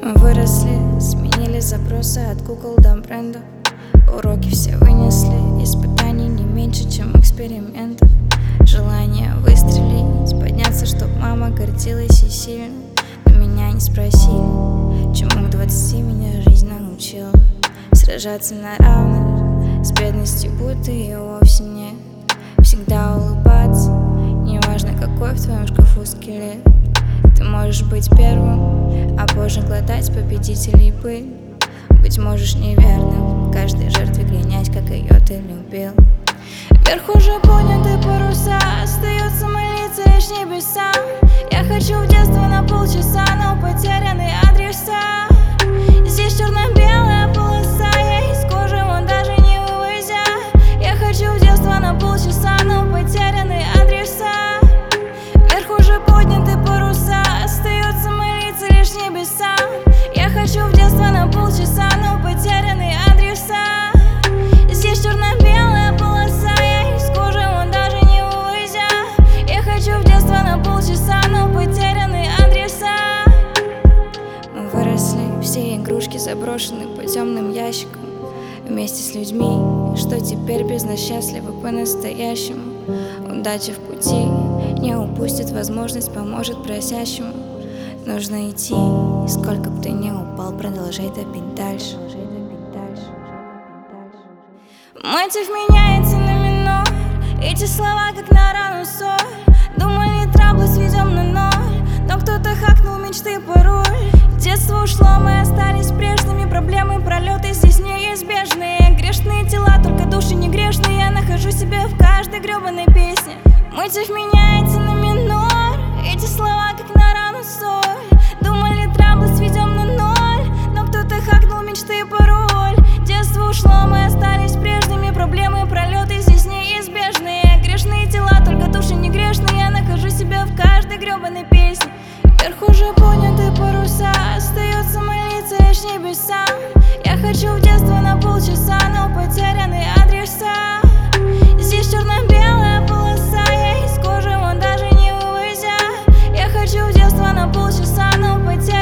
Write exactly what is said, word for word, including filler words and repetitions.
Мы выросли, сменили запросы от кукол до брендов. Уроки все вынесли, испытаний не меньше, чем экспериментов. Желание выстрелить, подняться, чтоб мама гордилась и сильно. Но меня не спросили, чему к двадцати меня жизнь научила. Сражаться на равных, с бедностью будто и вовсе нет. Всегда улыбаться, неважно какой в твоем шкафу скелет. Ты можешь быть первым, а позже глотать победителей пыль. Быть можешь неверным, каждой жертве клянясь, как ее ты любил. Вверх уже подняты паруса, остается молиться лишь небесам. Я хочу в детство на полчаса, но потеряны адреса. Здесь черно-белая полоса, я из кожи вон даже не вывозя. Я хочу в детство на полчаса, но потеряны адреса. Вверх уже подняты паруса, остается молиться лишь небесам. Я хочу в детство на полчаса, но потеряны адреса. Здесь черно-белая полоса, я из кожи вон даже не вывозя. Я хочу в детство на полчаса, но потеряны адреса. Мы выросли, все игрушки заброшены по темным ящикам. Вместе с людьми, что теперь без нас счастливы по-настоящему. Удача в пути не упустит возможность, поможет просящему. Нужно идти, и сколько бы ты ни упал, продолжай топить дальше. Мотив меняется на минор, эти слова как на рану соль. Думали, траблы сведем на ноль, но кто-то хакнул мечты пароль. Детство ушло, мы остались прежними, проблемы, пролеты здесь неизбежные. Грешные тела, только души не грешные, я нахожу себя в каждой гребаной песне. Мотив меняется на минор, эти слова как на рану соль. Думали, траблы сведем на ноль, но кто-то хакнул мечты пароль. Детство ушло, мы остались прежними, проблемы, пролеты здесь неизбежные. Грешные тела, только души не грешные, я нахожу себя в каждой гребаной песне. Вверх уже подняты паруса, остается молиться лишь небесам. Я хочу в детство на полчаса, но потеряны адреса. Здесь черно-белая полоса, я из кожи вон даже не вывозя. Я хочу в детство на полчаса, но потеряны